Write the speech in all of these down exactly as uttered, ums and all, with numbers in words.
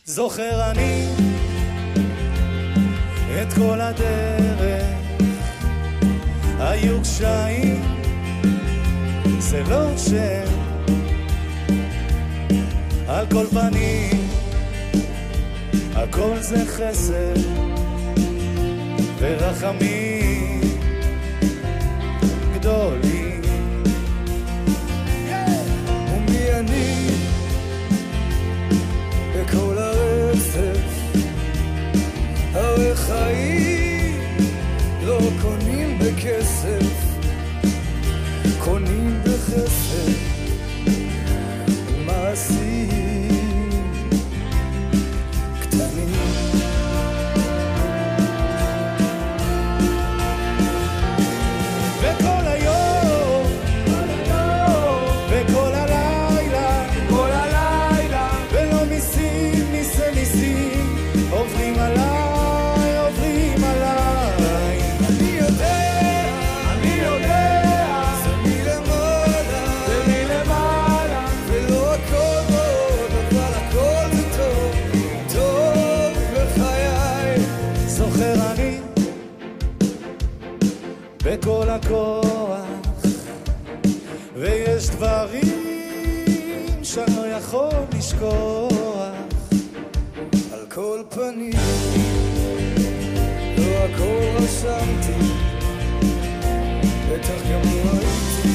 זוכר אני את כל הדרך, היו קשיים, זה לא שם, על כל פנים הכל זה חסד ורחמים גדולים. ומי אני בכל הרצף, הרי חיים לא קונים בכסף, קונים בחסד מעשים קטנים. וכל היום, וכל הלילה, כל הלילה ולא מיסים, מיסי מיסים, עוברים עליי, עוברים עליי. אני יודע, אני יודע, זה מלמעלה, זה מלמעלה, ולא הכל עוד, אבל הכל זה טוב, טוב בחיי. זוכר אני בכל הכוח, ויש דברים שאני לא יכול לשכוח. על כל פנים לא הכל רשמתי, בטח גם לא הייתי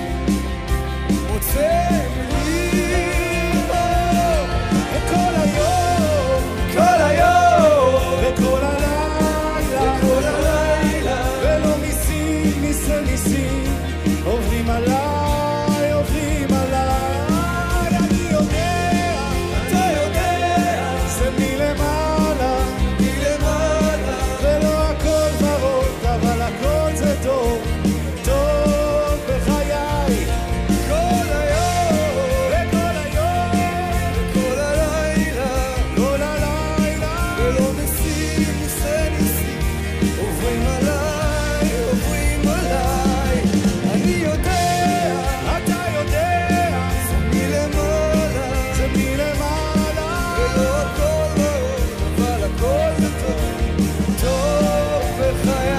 מוצא מילים. וכל היום, כל היום וכל הלילה, כל הלילה ולא מיסים, מיסי מיסים, עוברים עליי, עוברים עליי. אני יודע, אתה יודע, זה מלמעלה, מלמעלה ולא הכל ורוד, אבל הכל זה טוב, טוב בחיי. כל היום וכל היום, כל הלילה כל הלילה, ולא ניסים, ניסי ניסים, עוברים עליי, עוברים עליי. אני יודע, אתה יודע, זה מלמעלה, זה מלמעלה, ולא הכל ורוד, אבל הכל זה טוב, טוב בחיי.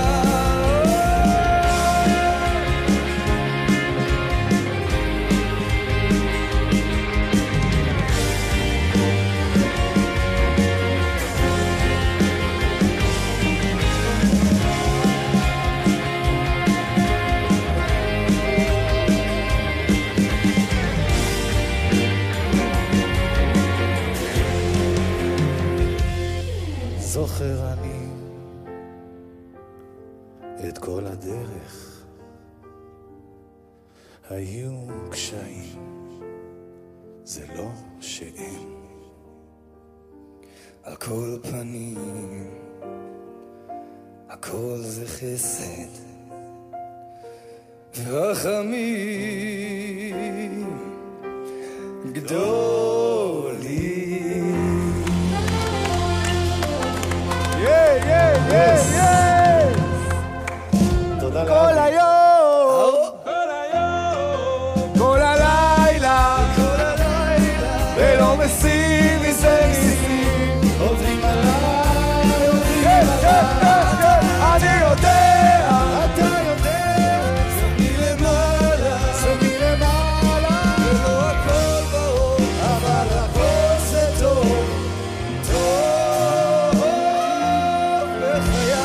זוכר אני את כל הדרך, היו קשיים, זה לא שאין. על כל פנים הכל זה חסד ורחמים גדולים. תודה כל לאבי. היום כל הלילה כל הלילה ולא משים מזה ניסים, עוברים עליי, עוברים עליי. אני יודע, אתה יודע, זה מלמעלה, זה מלמעלה, ולא הכל ברור, אבל הכל זה טוב, טוב בחיי.